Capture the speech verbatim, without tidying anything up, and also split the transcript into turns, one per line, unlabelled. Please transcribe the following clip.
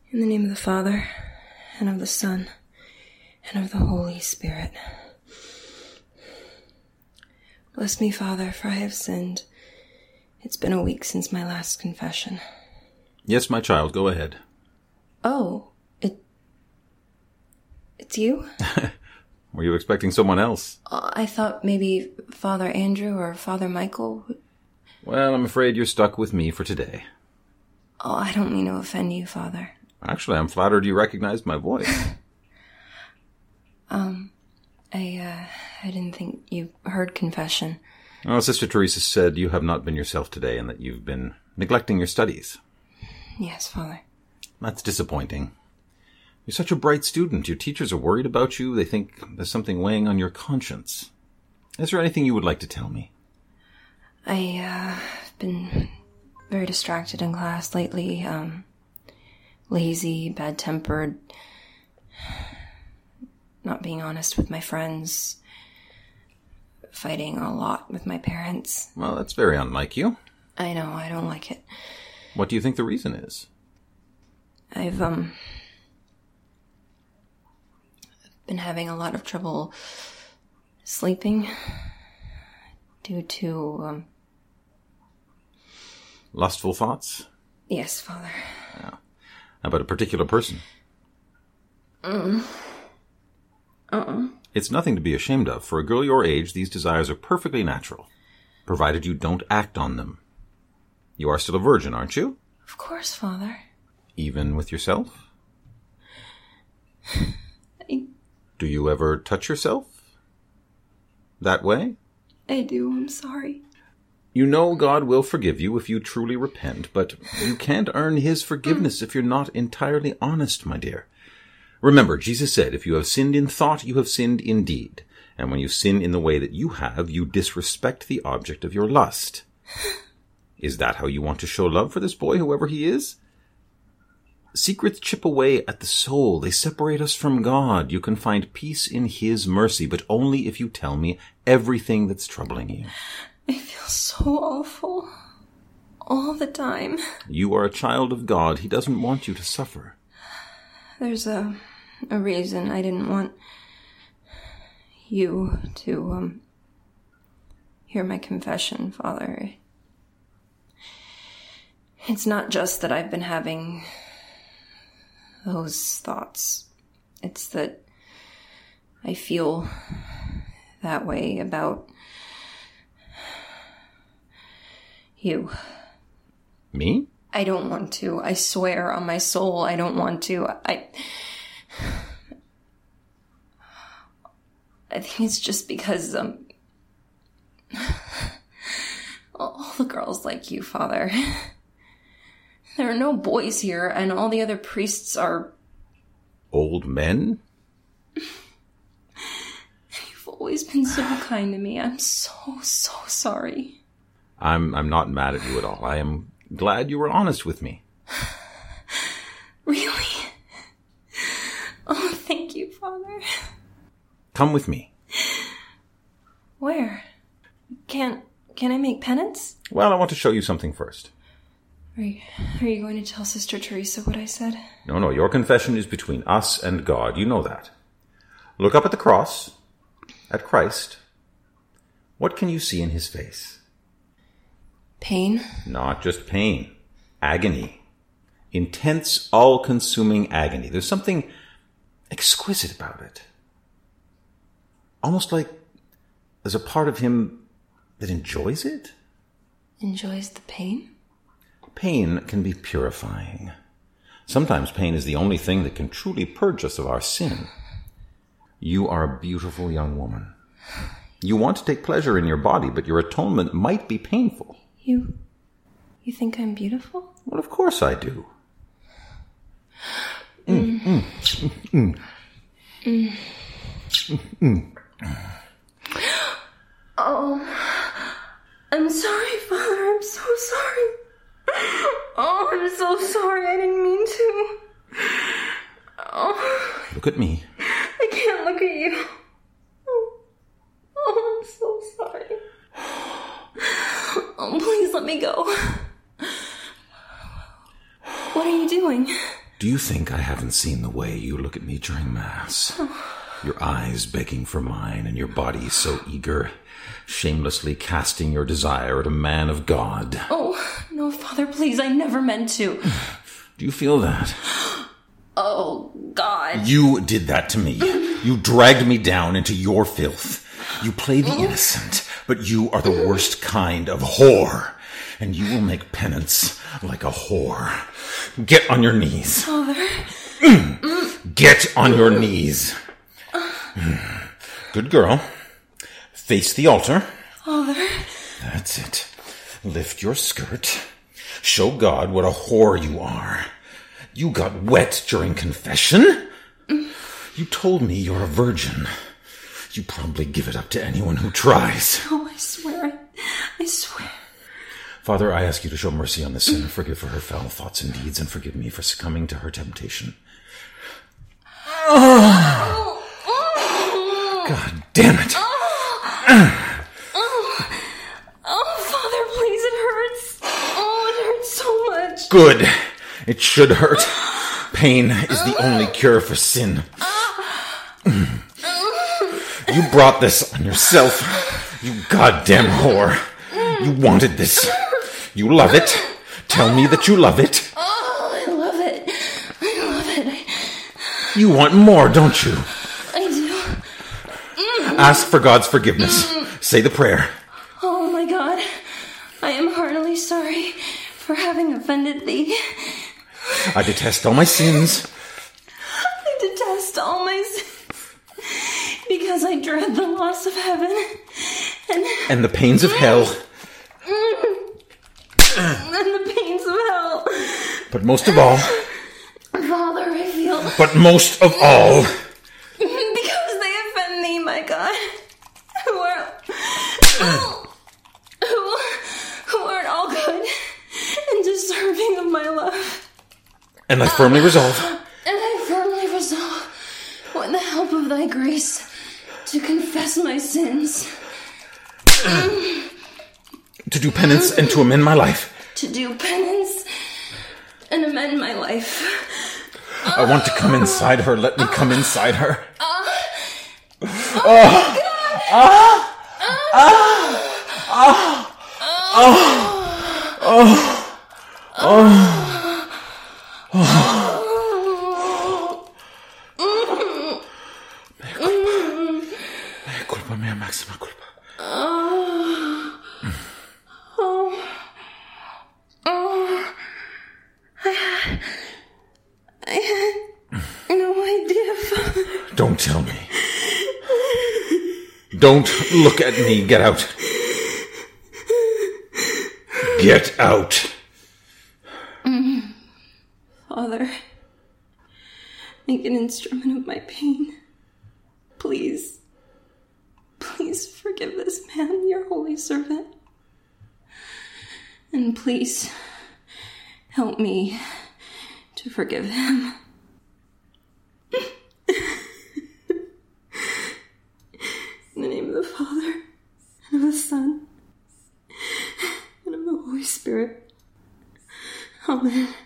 In the name of the Father, and of the Son, and of the Holy Spirit. Bless me, Father, for I have sinned. It's been a week since my last confession.
Yes, my child, go ahead.
Oh, it... it's you?
Were you expecting someone else?
Uh, I thought maybe Father Andrew or Father Michael.
Well, I'm afraid you're stuck with me for today.
Oh, I don't mean to offend you, Father.
Actually, I'm flattered you recognized my voice.
um, I, uh, I didn't think you heard confession.
Oh, Sister Teresa said you have not been yourself today and that you've been neglecting your studies.
Yes, Father.
That's disappointing. You're such a bright student. Your teachers are worried about you. They think there's something weighing on your conscience. Is there anything you would like to tell me?
I, uh, have been very distracted in class lately, um... lazy, bad-tempered, not being honest with my friends, fighting a lot with my parents.
Well, that's very unlike you.
I know, I don't like it.
What do you think the reason is?
I've, um, been having a lot of trouble sleeping due to, um...
lustful thoughts?
Yes, Father.
Yeah. About a particular person?
Mm. Uh-uh.
It's nothing to be ashamed of. For a girl your age, these desires are perfectly natural, provided you don't act on them. You are still a virgin, aren't you?
Of course, Father.
Even with yourself?
I...
Do you ever touch yourself? That way?
I do, I'm sorry.
You know God will forgive you if you truly repent, but you can't earn his forgiveness if you're not entirely honest, my dear. Remember, Jesus said, if you have sinned in thought, you have sinned in deed. And when you sin in the way that you have, you disrespect the object of your lust. Is that how you want to show love for this boy, whoever he is? Secrets chip away at the soul. They separate us from God. You can find peace in his mercy, but only if you tell me everything that's troubling you.
I feel so awful. All the time.
You are a child of God. He doesn't want you to suffer.
There's a, a reason I didn't want you to, um, hear my confession, Father. It's not just that I've been having those thoughts. It's that I feel that way about you.
Me?
I don't want to. I swear on my soul, I don't want to. I... I think it's just because, um... all the girls like you, Father. There are no boys here, and all the other priests are...
Old men?
You've always been so kind to me. I'm so, so sorry.
I'm I'm not mad at you at all. I am glad you were honest with me.
Really? Oh, thank you, Father.
Come with me.
Where? Can't, can I make penance?
Well, I want to show you something first.
Are you, are you going to tell Sister Teresa what I said?
No, no, your confession is between us and God. You know that. Look up at the cross, at Christ. What can you see in his face?
Pain?
Not just pain. Agony. Intense, all-consuming agony. There's something exquisite about it. Almost like there's a part of him that enjoys it.
Enjoys the pain?
Pain can be purifying. Sometimes pain is the only thing that can truly purge us of our sin. You are a beautiful young woman. You want to take pleasure in your body, but your atonement might be painful.
You... you think I'm beautiful?
Well, of course I do. Mm, mm, mm, mm.
Mm. Oh, I'm sorry, Father. I'm so sorry. Oh, I'm so sorry. I didn't mean to. Oh.
Look at me.
I can't look at you. Oh, oh I'm so sorry. Oh, please let me go. What are you doing?
Do you think I haven't seen the way you look at me during Mass? Your eyes begging for mine, and your body so eager, shamelessly casting your desire at a man of God.
Oh, no, Father, please, I never meant to.
Do you feel that?
Oh, God.
You did that to me. You dragged me down into your filth. You play the innocent, but you are the worst kind of whore. And you will make penance like a whore. Get on your knees.
Father.
Get on your knees. Good girl. Face the altar.
Father.
That's it. Lift your skirt. Show God what a whore you are. You got wet during confession? You told me you're a virgin. You probably give it up to anyone who tries.
Oh, I swear. I, I swear.
Father, I ask you to show mercy on this sinner, forgive her her foul thoughts and deeds, and forgive me for succumbing to her temptation. Oh. God damn it.
Oh. Oh. Oh, Father, please, it hurts. Oh, it hurts so much.
Good. It should hurt. Pain is the only cure for sin. You brought this on yourself, you goddamn whore. You wanted this. You love it. Tell me that you love it.
Oh, I love it. I love it. I...
You want more, don't you?
I do.
Ask for God's forgiveness. Say the prayer.
Oh, my God. I am heartily sorry for having offended thee.
I detest all my sins.
I detest all my sins. Because I dread the loss of heaven. And,
and the pains of hell.
And the pains of hell.
But most of all.
Father, I feel.
But most of all.
Because they offend me, my God. Who are. Who, who aren't all good and deserving of my love.
And I firmly resolve.
And I firmly resolve, with the help of thy grace, to confess my sins.
To do penance and to amend my life.
To do penance and amend my life.
I want to come inside her. Let me come inside her.
Oh,
oh, oh, oh, oh, oh, oh. Mea culpa, mea maxima culpa.
I had no idea, Father.
Don't tell me. Don't look at me. Get out. Get out.
Father, make an instrument of my pain. Please, please forgive this man, your holy servant. And please, help me to forgive him. In the name of the Father, and of the Son, and of the Holy Spirit. Amen.